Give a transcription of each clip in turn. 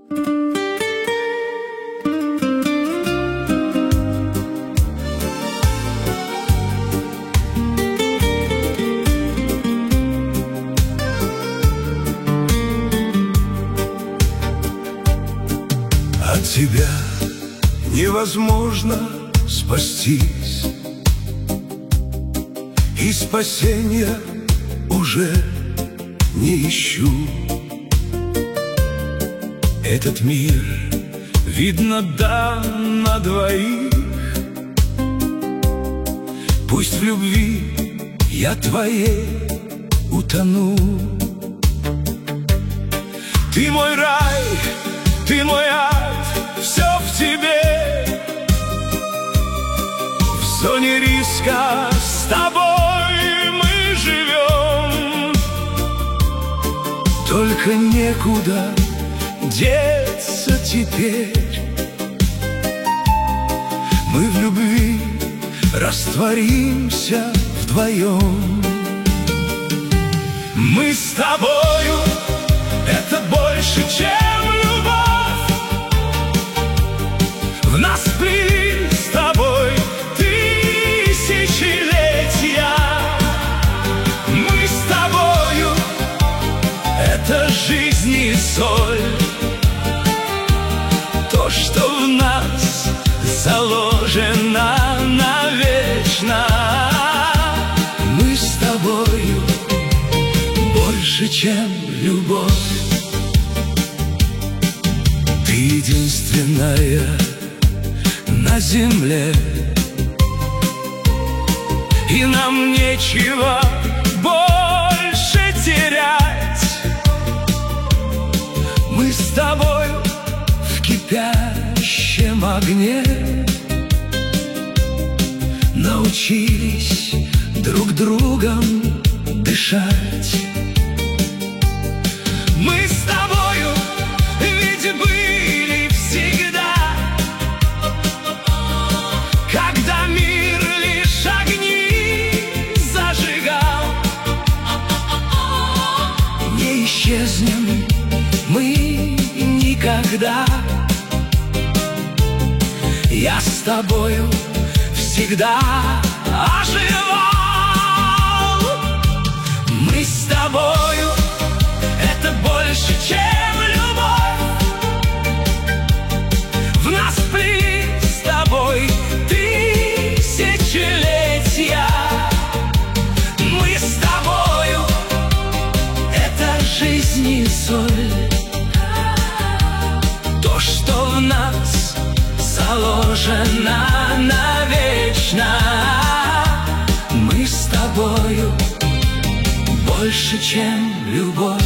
От тебя невозможно спастись, и спасения уже не ищу. Этот мир, видно, дан на двоих. Пусть в любви я твоей утону. Ты мой рай, ты мой ад, все в тебе. В зоне риска с тобой мы живем. Только некуда деться теперь. Мы в любви растворимся вдвоем. Мы с тобою — это больше, чем любовь. В нас вплелись с тобой тысячелетия. Мы с тобою — это жизнь и соль. То, что в нас заложено навечно. Мы с тобою больше, чем любовь. Ты единственная на земле, и нам нечего больше терять. Мы с тобою в кипящем огне научились друг другом дышать. Мы с тобою ведь были всегда, когда мир лишь огни зажигал. Не исчезнем мы никогда. Я с тобою всегда оживал. Мы с тобою — это больше, чем любовь. В нас вплелись с тобой тысячелетия. Мы с тобою — это жизнь и соль. То, что в нас заложено навечно. Мы с тобою больше, чем любовь.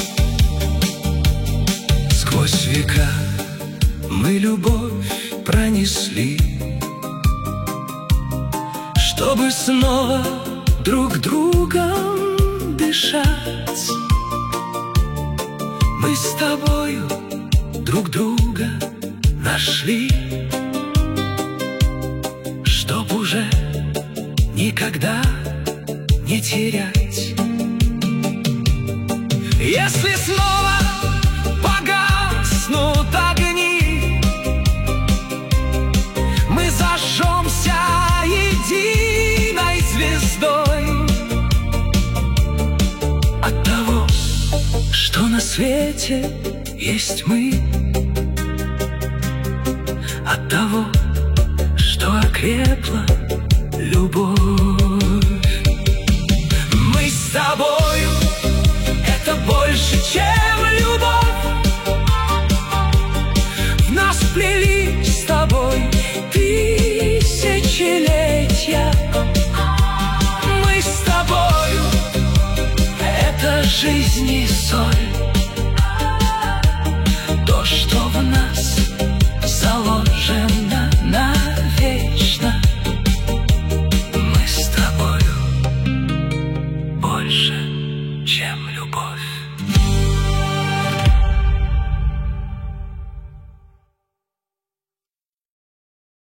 Сквозь века мы любовь пронесли, чтобы снова друг другом дышать. Мы с тобою друг друга нашли, чтоб уже никогда не терять. Если снова погаснут огни, мы зажжемся единой звездой. От того, что на свете есть мы, от того, что окрепла любовь. Мы с тобою — это больше, чем любовь. В нас вплелись с тобой тысячелетия. Мы с тобою — это жизнь и соль.